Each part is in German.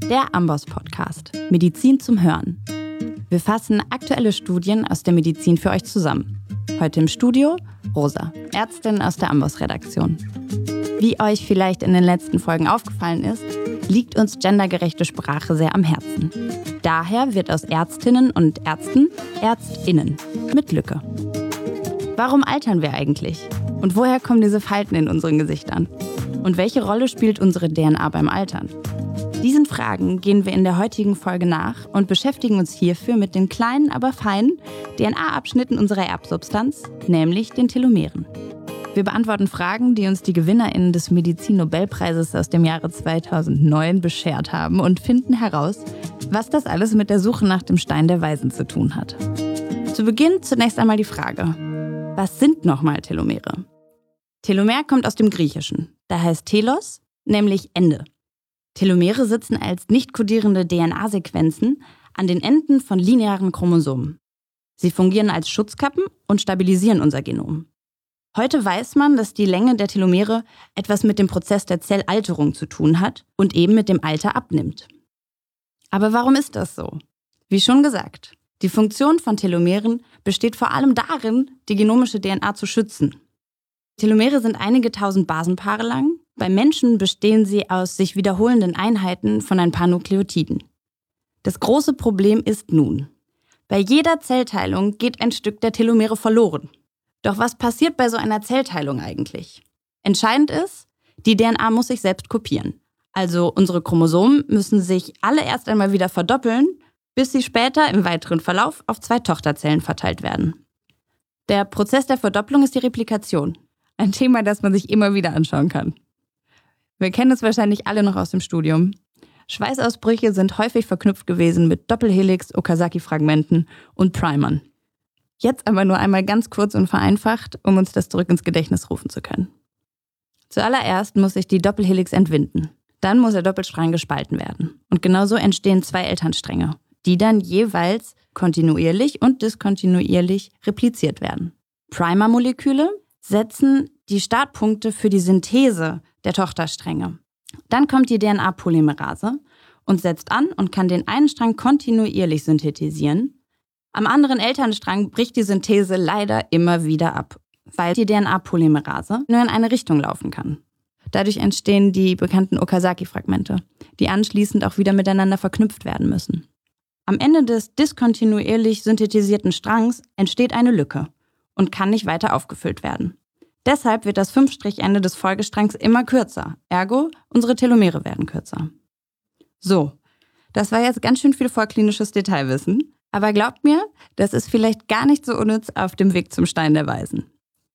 Der Amboss-Podcast Medizin zum Hören. Wir fassen aktuelle Studien aus der Medizin für euch zusammen. Heute im Studio Rosa, Ärztin aus der Amboss-Redaktion. Wie euch vielleicht in den letzten Folgen aufgefallen ist, liegt uns gendergerechte Sprache sehr am Herzen. Daher wird aus Ärztinnen und Ärzten ÄrztInnen mit Lücke. Warum altern wir eigentlich? Und woher kommen diese Falten in unseren Gesichtern? Und welche Rolle spielt unsere DNA beim Altern? Diesen Fragen gehen wir in der heutigen Folge nach und beschäftigen uns hierfür mit den kleinen, aber feinen DNA-Abschnitten unserer Erbsubstanz, nämlich den Telomeren. Wir beantworten Fragen, die uns die GewinnerInnen des Medizin-Nobelpreises aus dem Jahre 2009 beschert haben und finden heraus, was das alles mit der Suche nach dem Stein der Weisen zu tun hat. Zu Beginn zunächst einmal die Frage: Was sind nochmal Telomere? Telomer kommt aus dem Griechischen. Da heißt Telos, nämlich Ende. Telomere sitzen als nicht kodierende DNA-Sequenzen an den Enden von linearen Chromosomen. Sie fungieren als Schutzkappen und stabilisieren unser Genom. Heute weiß man, dass die Länge der Telomere etwas mit dem Prozess der Zellalterung zu tun hat und eben mit dem Alter abnimmt. Aber warum ist das so? Wie schon gesagt, die Funktion von Telomeren besteht vor allem darin, die genomische DNA zu schützen. Telomere sind einige tausend Basenpaare lang. Beim Menschen bestehen sie aus sich wiederholenden Einheiten von ein paar Nukleotiden. Das große Problem ist nun: Bei jeder Zellteilung geht ein Stück der Telomere verloren. Doch was passiert bei so einer Zellteilung eigentlich? Entscheidend ist, die DNA muss sich selbst kopieren. Also unsere Chromosomen müssen sich alle erst einmal wieder verdoppeln, bis sie später im weiteren Verlauf auf 2 Tochterzellen verteilt werden. Der Prozess der Verdopplung ist die Replikation. Ein Thema, das man sich immer wieder anschauen kann. Wir kennen es wahrscheinlich alle noch aus dem Studium. Schweißausbrüche sind häufig verknüpft gewesen mit Doppelhelix, Okazaki-Fragmenten und Primern. Jetzt aber nur einmal ganz kurz und vereinfacht, um uns das zurück ins Gedächtnis rufen zu können. Zuallererst muss sich die Doppelhelix entwinden. Dann muss der Doppelstrang gespalten werden. Und genauso entstehen 2 Elternstränge, die dann jeweils kontinuierlich und diskontinuierlich repliziert werden. Primer-Moleküle setzen die Startpunkte für die Synthese der Tochterstränge. Dann kommt die DNA-Polymerase und setzt an und kann den einen Strang kontinuierlich synthetisieren. Am anderen Elternstrang bricht die Synthese leider immer wieder ab, weil die DNA-Polymerase nur in eine Richtung laufen kann. Dadurch entstehen die bekannten Okazaki-Fragmente, die anschließend auch wieder miteinander verknüpft werden müssen. Am Ende des diskontinuierlich synthetisierten Strangs entsteht eine Lücke und kann nicht weiter aufgefüllt werden. Deshalb wird das 5-Ende des Folgestrangs immer kürzer, ergo unsere Telomere werden kürzer. So, das war jetzt ganz schön viel vorklinisches Detailwissen, aber glaubt mir, das ist vielleicht gar nicht so unnütz auf dem Weg zum Stein der Weisen.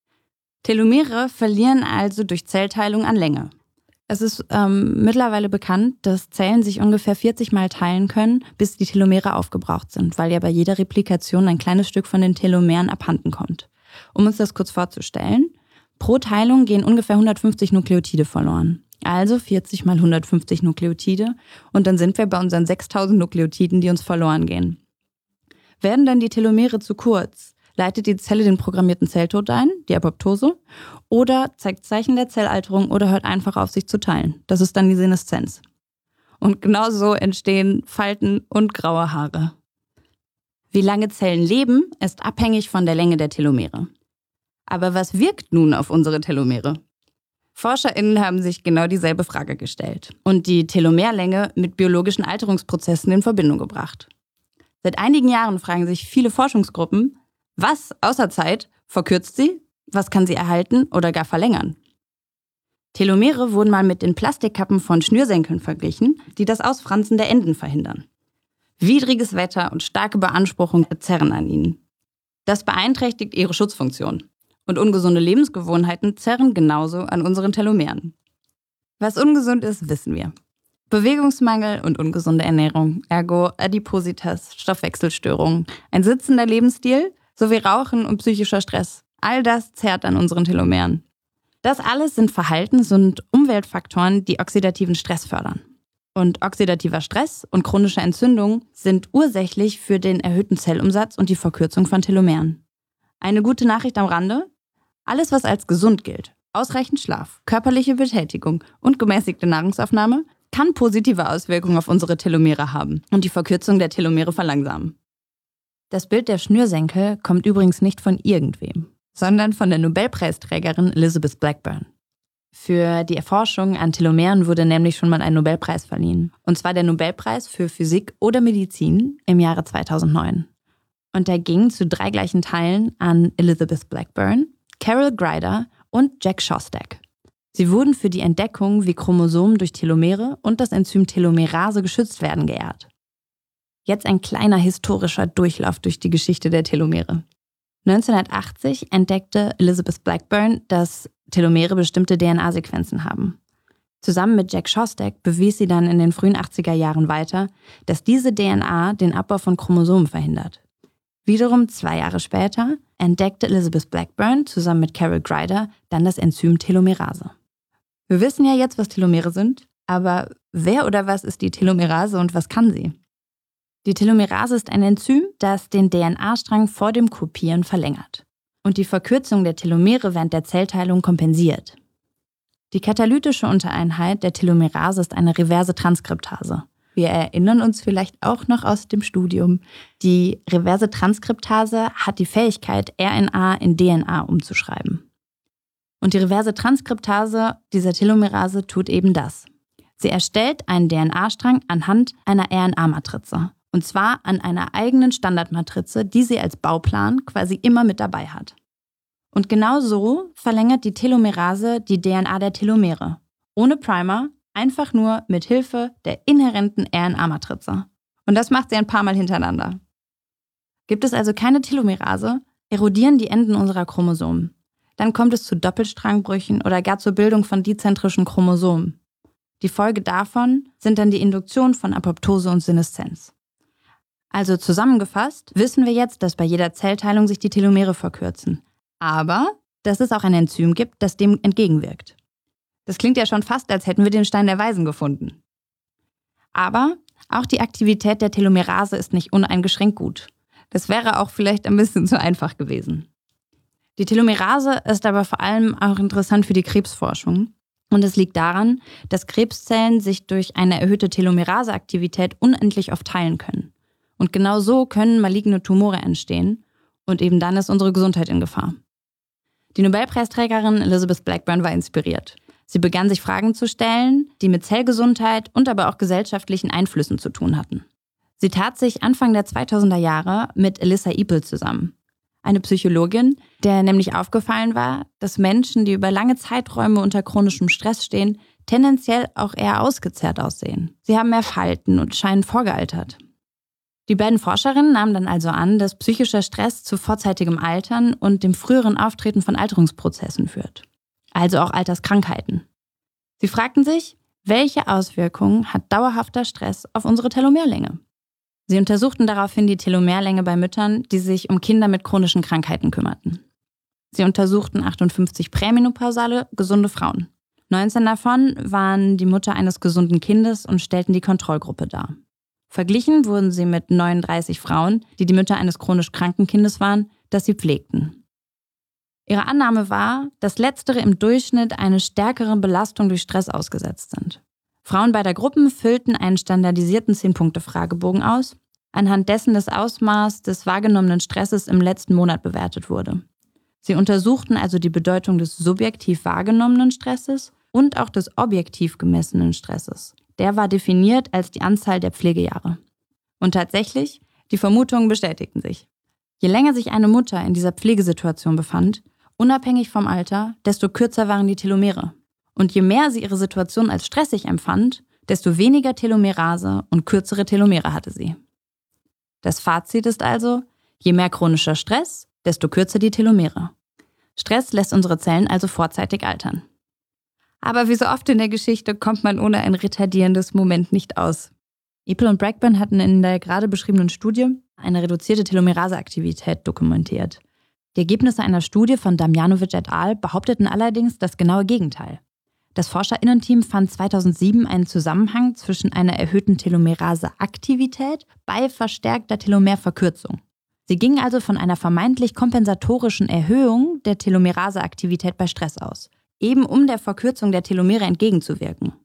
Telomere verlieren also durch Zellteilung an Länge. Es ist mittlerweile bekannt, dass Zellen sich ungefähr 40 Mal teilen können, bis die Telomere aufgebraucht sind, weil ja bei jeder Replikation ein kleines Stück von den Telomeren abhanden kommt. Um uns das kurz vorzustellen: Pro Teilung gehen ungefähr 150 Nukleotide verloren. Also 40 mal 150 Nukleotide und dann sind wir bei unseren 6000 Nukleotiden, die uns verloren gehen. Werden dann die Telomere zu kurz, leitet die Zelle den programmierten Zelltod ein, die Apoptose, oder zeigt Zeichen der Zellalterung oder hört einfach auf, sich zu teilen. Das ist dann die Seneszenz. Und genau so entstehen Falten und graue Haare. Wie lange Zellen leben, ist abhängig von der Länge der Telomere. Aber was wirkt nun auf unsere Telomere? ForscherInnen haben sich genau dieselbe Frage gestellt und die Telomerlänge mit biologischen Alterungsprozessen in Verbindung gebracht. Seit einigen Jahren fragen sich viele Forschungsgruppen: Was außer Zeit verkürzt sie, was kann sie erhalten oder gar verlängern? Telomere wurden mal mit den Plastikkappen von Schnürsenkeln verglichen, die das Ausfransen der Enden verhindern. Widriges Wetter und starke Beanspruchung zerren an ihnen. Das beeinträchtigt ihre Schutzfunktion. Und ungesunde Lebensgewohnheiten zerren genauso an unseren Telomeren. Was ungesund ist, wissen wir. Bewegungsmangel und ungesunde Ernährung, ergo Adipositas, Stoffwechselstörungen, ein sitzender Lebensstil sowie Rauchen und psychischer Stress. All das zerrt an unseren Telomeren. Das alles sind Verhaltens- und Umweltfaktoren, die oxidativen Stress fördern. Und oxidativer Stress und chronische Entzündung sind ursächlich für den erhöhten Zellumsatz und die Verkürzung von Telomeren. Eine gute Nachricht am Rande: Alles, was als gesund gilt, ausreichend Schlaf, körperliche Betätigung und gemäßigte Nahrungsaufnahme, kann positive Auswirkungen auf unsere Telomere haben und die Verkürzung der Telomere verlangsamen. Das Bild der Schnürsenkel kommt übrigens nicht von irgendwem, sondern von der Nobelpreisträgerin Elizabeth Blackburn. Für die Erforschung an Telomeren wurde nämlich schon mal ein Nobelpreis verliehen. Und zwar der Nobelpreis für Physik oder Medizin im Jahre 2009. Und der ging zu 3 gleichen Teilen an Elizabeth Blackburn, Carol Greider und Jack Szostak. Sie wurden für die Entdeckung, wie Chromosomen durch Telomere und das Enzym Telomerase geschützt werden, geehrt. Jetzt ein kleiner historischer Durchlauf durch die Geschichte der Telomere. 1980 entdeckte Elizabeth Blackburn, dass Telomere bestimmte DNA-Sequenzen haben. Zusammen mit Jack Szostak bewies sie dann in den frühen 80er Jahren weiter, dass diese DNA den Abbau von Chromosomen verhindert. Wiederum 2 Jahre später entdeckte Elizabeth Blackburn zusammen mit Carol Greider dann das Enzym Telomerase. Wir wissen ja jetzt, was Telomere sind, aber wer oder was ist die Telomerase und was kann sie? Die Telomerase ist ein Enzym, das den DNA-Strang vor dem Kopieren verlängert und die Verkürzung der Telomere während der Zellteilung kompensiert. Die katalytische Untereinheit der Telomerase ist eine reverse Transkriptase. Wir erinnern uns vielleicht auch noch aus dem Studium. Die reverse Transkriptase hat die Fähigkeit, RNA in DNA umzuschreiben. Und die reverse Transkriptase dieser Telomerase tut eben das. Sie erstellt einen DNA-Strang anhand einer RNA-Matrize. Und zwar an einer eigenen Standardmatrize, die sie als Bauplan quasi immer mit dabei hat. Und genau so verlängert die Telomerase die DNA der Telomere. Ohne Primer, einfach nur mit Hilfe der inhärenten RNA-Matrize. Und das macht sie ein paar Mal hintereinander. Gibt es also keine Telomerase, erodieren die Enden unserer Chromosomen. Dann kommt es zu Doppelstrangbrüchen oder gar zur Bildung von dizentrischen Chromosomen. Die Folge davon sind dann die Induktion von Apoptose und Seneszenz. Also zusammengefasst wissen wir jetzt, dass bei jeder Zellteilung sich die Telomere verkürzen. Aber dass es auch ein Enzym gibt, das dem entgegenwirkt. Das klingt ja schon fast, als hätten wir den Stein der Weisen gefunden. Aber auch die Aktivität der Telomerase ist nicht uneingeschränkt gut. Das wäre auch vielleicht ein bisschen zu einfach gewesen. Die Telomerase ist aber vor allem auch interessant für die Krebsforschung. Und es liegt daran, dass Krebszellen sich durch eine erhöhte Telomeraseaktivität unendlich oft teilen können. Und genau so können maligne Tumore entstehen. Und eben dann ist unsere Gesundheit in Gefahr. Die Nobelpreisträgerin Elizabeth Blackburn war inspiriert. Sie begann sich Fragen zu stellen, die mit Zellgesundheit und aber auch gesellschaftlichen Einflüssen zu tun hatten. Sie tat sich Anfang der 2000er Jahre mit Elissa Epel zusammen. Eine Psychologin, der nämlich aufgefallen war, dass Menschen, die über lange Zeiträume unter chronischem Stress stehen, tendenziell auch eher ausgezehrt aussehen. Sie haben mehr Falten und scheinen vorgealtert. Die beiden Forscherinnen nahmen dann also an, dass psychischer Stress zu vorzeitigem Altern und dem früheren Auftreten von Alterungsprozessen führt. Also auch Alterskrankheiten. Sie fragten sich, welche Auswirkungen hat dauerhafter Stress auf unsere Telomerlänge? Sie untersuchten daraufhin die Telomerlänge bei Müttern, die sich um Kinder mit chronischen Krankheiten kümmerten. Sie untersuchten 58 prämenopausale, gesunde Frauen. 19 davon waren die Mutter eines gesunden Kindes und stellten die Kontrollgruppe dar. Verglichen wurden sie mit 39 Frauen, die die Mütter eines chronisch kranken Kindes waren, das sie pflegten. Ihre Annahme war, dass Letztere im Durchschnitt eine stärkere Belastung durch Stress ausgesetzt sind. Frauen beider Gruppen füllten einen standardisierten 10-Punkte-Fragebogen aus, anhand dessen das Ausmaß des wahrgenommenen Stresses im letzten Monat bewertet wurde. Sie untersuchten also die Bedeutung des subjektiv wahrgenommenen Stresses und auch des objektiv gemessenen Stresses. Der war definiert als die Anzahl der Pflegejahre. Und tatsächlich, die Vermutungen bestätigten sich. Je länger sich eine Mutter in dieser Pflegesituation befand, unabhängig vom Alter, desto kürzer waren die Telomere. Und je mehr sie ihre Situation als stressig empfand, desto weniger Telomerase und kürzere Telomere hatte sie. Das Fazit ist also, je mehr chronischer Stress, desto kürzer die Telomere. Stress lässt unsere Zellen also vorzeitig altern. Aber wie so oft in der Geschichte kommt man ohne ein retardierendes Moment nicht aus. Epel und Blackburn hatten in der gerade beschriebenen Studie eine reduzierte Telomeraseaktivität dokumentiert. Die Ergebnisse einer Studie von Damjanovic et al. Behaupteten allerdings das genaue Gegenteil. Das ForscherInnen-Team fand 2007 einen Zusammenhang zwischen einer erhöhten Telomeraseaktivität bei verstärkter Telomerverkürzung. Sie gingen also von einer vermeintlich kompensatorischen Erhöhung der Telomeraseaktivität bei Stress aus, eben um der Verkürzung der Telomere entgegenzuwirken.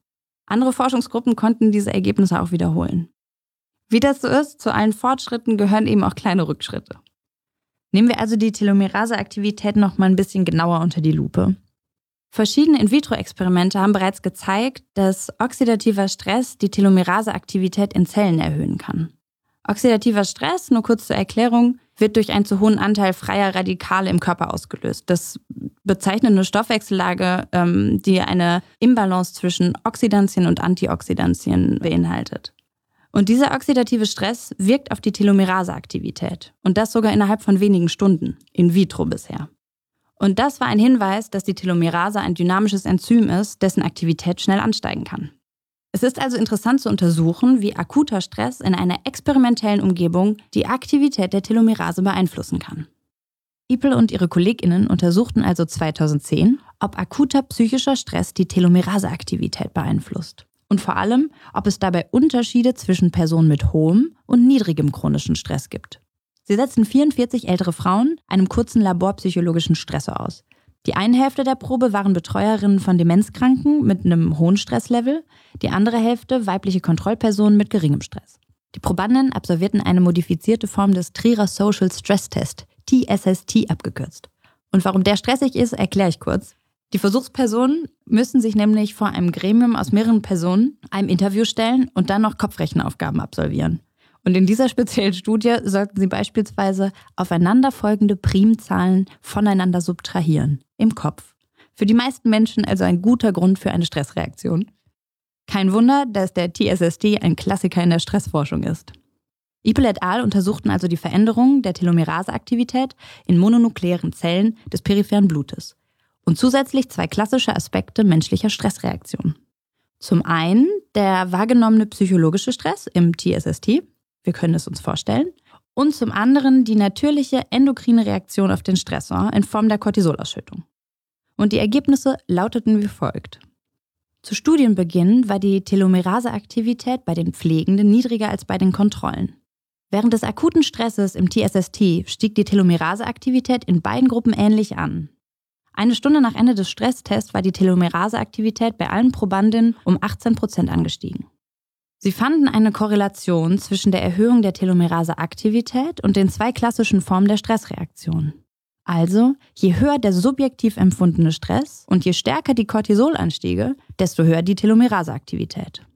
Andere Forschungsgruppen konnten diese Ergebnisse auch wiederholen. Wie das so ist, zu allen Fortschritten gehören eben auch kleine Rückschritte. Nehmen wir also die Telomerase-Aktivität noch mal ein bisschen genauer unter die Lupe. Verschiedene In-vitro-Experimente haben bereits gezeigt, dass oxidativer Stress die Telomerase-Aktivität in Zellen erhöhen kann. Oxidativer Stress, nur kurz zur Erklärung, wird durch einen zu hohen Anteil freier Radikale im Körper ausgelöst. Das bezeichnet eine Stoffwechsellage, die eine Imbalance zwischen Oxidantien und Antioxidantien beinhaltet. Und dieser oxidative Stress wirkt auf die Telomerase-Aktivität. Und das sogar innerhalb von wenigen Stunden, in vitro bisher. Und das war ein Hinweis, dass die Telomerase ein dynamisches Enzym ist, dessen Aktivität schnell ansteigen kann. Es ist also interessant zu untersuchen, wie akuter Stress in einer experimentellen Umgebung die Aktivität der Telomerase beeinflussen kann. Ipel und ihre KollegInnen untersuchten also 2010, ob akuter psychischer Stress die Telomerase-Aktivität beeinflusst. Und vor allem, ob es dabei Unterschiede zwischen Personen mit hohem und niedrigem chronischen Stress gibt. Sie setzten 44 ältere Frauen einem kurzen laborpsychologischen Stressor aus. Die eine Hälfte der Probe waren Betreuerinnen von Demenzkranken mit einem hohen Stresslevel, die andere Hälfte weibliche Kontrollpersonen mit geringem Stress. Die Probanden absolvierten eine modifizierte Form des Trierer Social Stress Test, TSST abgekürzt. Und warum der stressig ist, erkläre ich kurz. Die Versuchspersonen müssen sich nämlich vor einem Gremium aus mehreren Personen einem Interview stellen und dann noch Kopfrechenaufgaben absolvieren. Und in dieser speziellen Studie sollten sie beispielsweise aufeinanderfolgende Primzahlen voneinander subtrahieren, im Kopf. Für die meisten Menschen also ein guter Grund für eine Stressreaktion. Kein Wunder, dass der TSST ein Klassiker in der Stressforschung ist. Ipel et al. Untersuchten also die Veränderung der Telomerase-Aktivität in mononuklearen Zellen des peripheren Blutes. Und zusätzlich 2 klassische Aspekte menschlicher Stressreaktion. Zum einen der wahrgenommene psychologische Stress im TSST, wir können es uns vorstellen, und zum anderen die natürliche endokrine Reaktion auf den Stressor in Form der Cortisolausschüttung. Und die Ergebnisse lauteten wie folgt. Zu Studienbeginn war die Telomerase-Aktivität bei den Pflegenden niedriger als bei den Kontrollen. Während des akuten Stresses im TSST stieg die Telomerase-Aktivität in beiden Gruppen ähnlich an. Eine Stunde nach Ende des Stresstests war die Telomerase-Aktivität bei allen Probandinnen um 18% angestiegen. Sie fanden eine Korrelation zwischen der Erhöhung der Telomerase-Aktivität und den 2 klassischen Formen der Stressreaktion. Also, je höher der subjektiv empfundene Stress und je stärker die Cortisolanstiege, desto höher die Telomerase-Aktivität.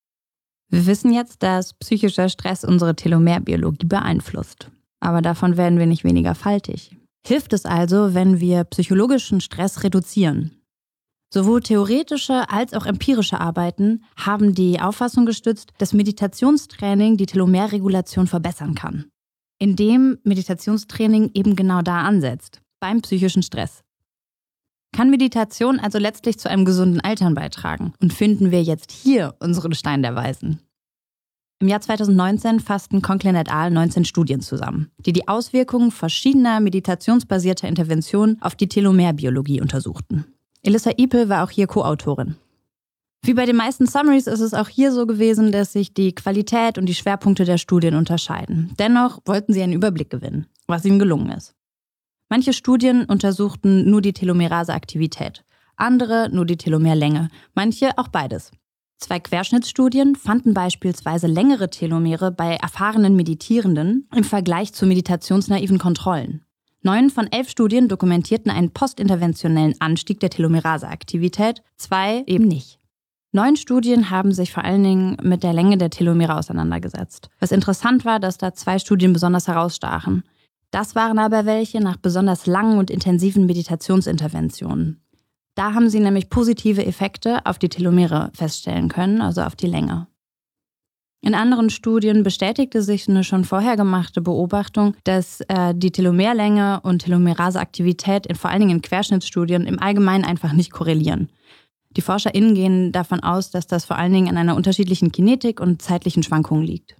Wir wissen jetzt, dass psychischer Stress unsere Telomerbiologie beeinflusst. Aber davon werden wir nicht weniger faltig. Hilft es also, wenn wir psychologischen Stress reduzieren? Sowohl theoretische als auch empirische Arbeiten haben die Auffassung gestützt, dass Meditationstraining die Telomerregulation verbessern kann. Indem Meditationstraining eben genau da ansetzt, beim psychischen Stress. Kann Meditation also letztlich zu einem gesunden Altern beitragen? Und finden wir jetzt hier unseren Stein der Weisen? Im Jahr 2019 fassten Conklin et al. 19 Studien zusammen, die die Auswirkungen verschiedener meditationsbasierter Interventionen auf die Telomerbiologie untersuchten. Elissa Ipel war auch hier Co-Autorin. Wie bei den meisten Summaries ist es auch hier so gewesen, dass sich die Qualität und die Schwerpunkte der Studien unterscheiden. Dennoch wollten sie einen Überblick gewinnen, was ihnen gelungen ist. Manche Studien untersuchten nur die Telomerase-Aktivität, andere nur die Telomerlänge, manche auch beides. 2 Querschnittsstudien fanden beispielsweise längere Telomere bei erfahrenen Meditierenden im Vergleich zu meditationsnaiven Kontrollen. 9 von 11 Studien dokumentierten einen postinterventionellen Anstieg der Telomerase-Aktivität, 2 eben nicht. 9 Studien haben sich vor allen Dingen mit der Länge der Telomere auseinandergesetzt. Was interessant war, dass da 2 Studien besonders herausstachen. Das waren aber welche nach besonders langen und intensiven Meditationsinterventionen. Da haben sie nämlich positive Effekte auf die Telomere feststellen können, also auf die Länge. In anderen Studien bestätigte sich eine schon vorher gemachte Beobachtung, dass die Telomerlänge und Telomeraseaktivität vor allen Dingen in Querschnittsstudien im Allgemeinen einfach nicht korrelieren. Die ForscherInnen gehen davon aus, dass das vor allen Dingen an einer unterschiedlichen Kinetik und zeitlichen Schwankungen liegt.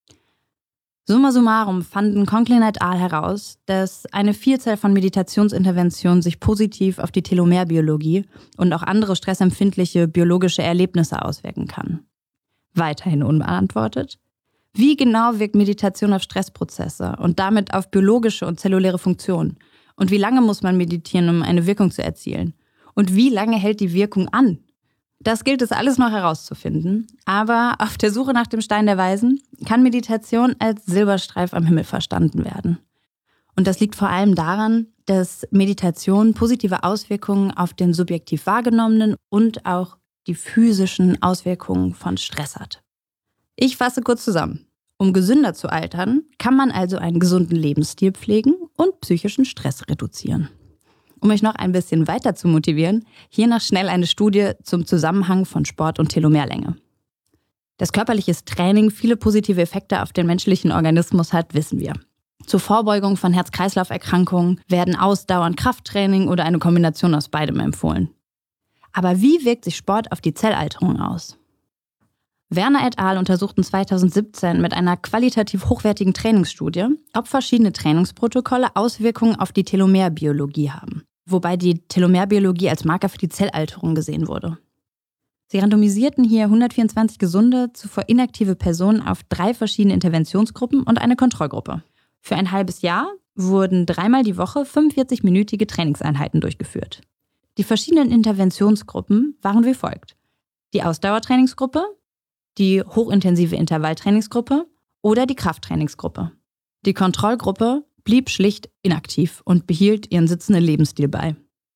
Summa summarum fanden Conklin et al. Heraus, dass eine Vielzahl von Meditationsinterventionen sich positiv auf die Telomerbiologie und auch andere stressempfindliche biologische Erlebnisse auswirken kann. Weiterhin unbeantwortet: Wie genau wirkt Meditation auf Stressprozesse und damit auf biologische und zelluläre Funktionen? Und wie lange muss man meditieren, um eine Wirkung zu erzielen? Und wie lange hält die Wirkung an? Das gilt es alles noch herauszufinden, aber auf der Suche nach dem Stein der Weisen kann Meditation als Silberstreif am Himmel verstanden werden. Und das liegt vor allem daran, dass Meditation positive Auswirkungen auf den subjektiv wahrgenommenen und auch die physischen Auswirkungen von Stress hat. Ich fasse kurz zusammen. Um gesünder zu altern, kann man also einen gesunden Lebensstil pflegen und psychischen Stress reduzieren. Um euch noch ein bisschen weiter zu motivieren, hier noch schnell eine Studie zum Zusammenhang von Sport und Telomerlänge. Dass körperliches Training viele positive Effekte auf den menschlichen Organismus hat, wissen wir. Zur Vorbeugung von Herz-Kreislauf-Erkrankungen werden ausdauernd Krafttraining oder eine Kombination aus beidem empfohlen. Aber wie wirkt sich Sport auf die Zellalterung aus? Werner et al. Untersuchten 2017 mit einer qualitativ hochwertigen Trainingsstudie, ob verschiedene Trainingsprotokolle Auswirkungen auf die Telomerbiologie haben, wobei die Telomerbiologie als Marker für die Zellalterung gesehen wurde. Sie randomisierten hier 124 gesunde, zuvor inaktive Personen auf 3 verschiedene Interventionsgruppen und eine Kontrollgruppe. Für ein halbes Jahr wurden 3-mal die Woche 45-minütige Trainingseinheiten durchgeführt. Die verschiedenen Interventionsgruppen waren wie folgt: die Ausdauertrainingsgruppe, die hochintensive Intervalltrainingsgruppe oder die Krafttrainingsgruppe. Die Kontrollgruppe blieb schlicht inaktiv und behielt ihren sitzenden Lebensstil bei.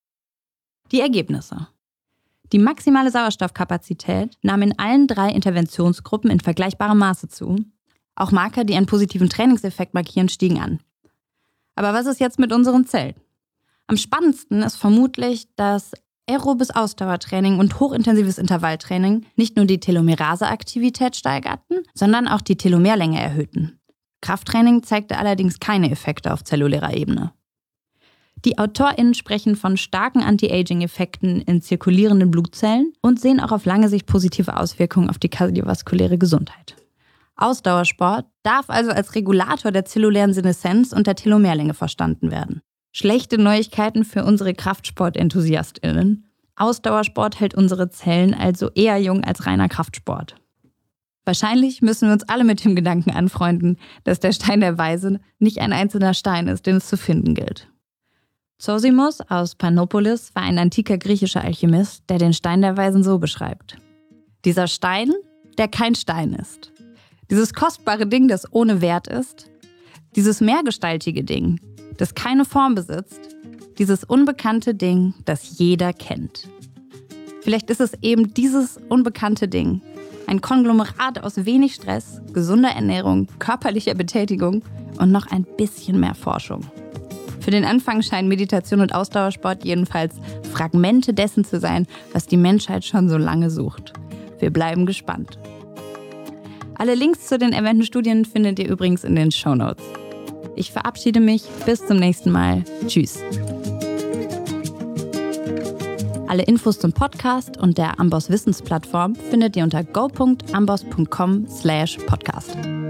Die Ergebnisse. Die maximale Sauerstoffkapazität nahm in allen 3 Interventionsgruppen in vergleichbarem Maße zu. Auch Marker, die einen positiven Trainingseffekt markieren, stiegen an. Aber was ist jetzt mit unseren Zellen? Am spannendsten ist vermutlich, dass aerobes Ausdauertraining und hochintensives Intervalltraining nicht nur die Telomerase-Aktivität steigerten, sondern auch die Telomerlänge erhöhten. Krafttraining zeigte allerdings keine Effekte auf zellulärer Ebene. Die AutorInnen sprechen von starken Anti-Aging-Effekten in zirkulierenden Blutzellen und sehen auch auf lange Sicht positive Auswirkungen auf die kardiovaskuläre Gesundheit. Ausdauersport darf also als Regulator der zellulären Seneszenz und der Telomerlänge verstanden werden. Schlechte Neuigkeiten für unsere Kraftsport-EnthusiastInnen. Ausdauersport hält unsere Zellen also eher jung als reiner Kraftsport. Wahrscheinlich müssen wir uns alle mit dem Gedanken anfreunden, dass der Stein der Weisen nicht ein einzelner Stein ist, den es zu finden gilt. Zosimos aus Panopolis war ein antiker griechischer Alchemist, der den Stein der Weisen so beschreibt: Dieser Stein, der kein Stein ist. Dieses kostbare Ding, das ohne Wert ist. Dieses mehrgestaltige Ding, das keine Form besitzt. Dieses unbekannte Ding, das jeder kennt. Vielleicht ist es eben dieses unbekannte Ding. Ein Konglomerat aus wenig Stress, gesunder Ernährung, körperlicher Betätigung und noch ein bisschen mehr Forschung. Für den Anfang scheinen Meditation und Ausdauersport jedenfalls Fragmente dessen zu sein, was die Menschheit schon so lange sucht. Wir bleiben gespannt. Alle Links zu den erwähnten Studien findet ihr übrigens in den Shownotes. Ich verabschiede mich. Bis zum nächsten Mal. Tschüss. Alle Infos zum Podcast und der Amboss Wissensplattform findet ihr unter go.amboss.com/podcast.